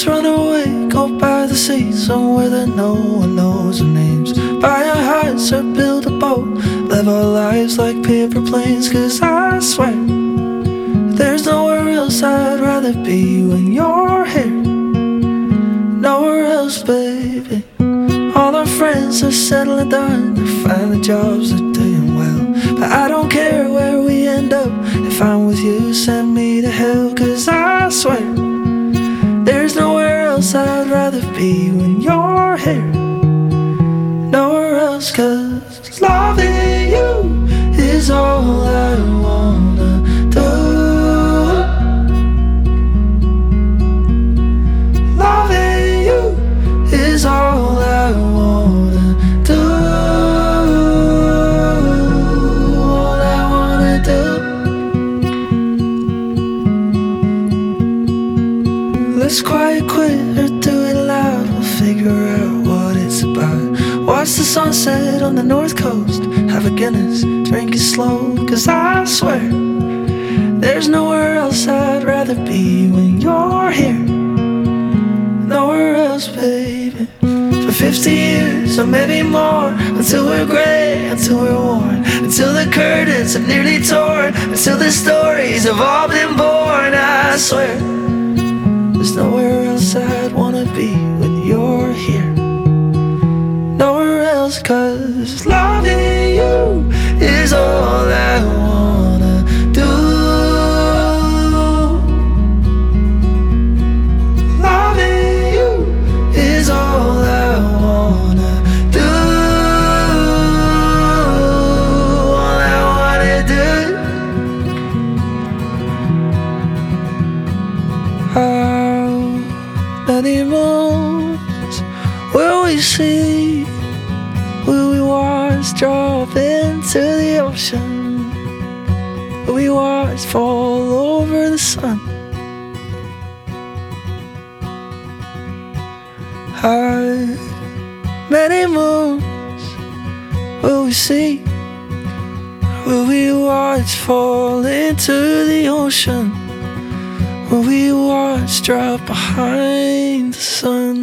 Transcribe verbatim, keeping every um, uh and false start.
Let's run away, go by the sea, somewhere that no one knows our names. Buy a house or build a boat, live our lives like paper planes. Cause I swear, there's nowhere else I'd rather be when you're here. Nowhere else, baby. All our friends are settling down, they're finding jobs, they're doing well. But I don't care where we end up, if I'm with you, send me to hell. Cause I swear, there's nowhere else I'd rather be when you're here. Nowhere else, cause loving you is all I wanna do. Loving you is all I wanna do. All I wanna do. Let's quiet quit or do it loud, we'll figure out what it's about. Watch the sunset on the north coast, have a Guinness, drink it slow. Cause I swear, there's nowhere else I'd rather be when you're here. Nowhere else, baby. For fifty years or maybe more, until we're grey, until we're worn, until the curtains have nearly torn, until the stories have all been born. I swear, there's nowhere else I'd wanna be when you're here. Nowhere else, cause loving you is all I wanna do. Loving you is all I wanna do. All I wanna do. How many moons will we see? Will we watch drop into the ocean? Will we watch fall over the sun? How many moons will we see? Will we watch fall into the ocean? Will we watch drop behind the sun?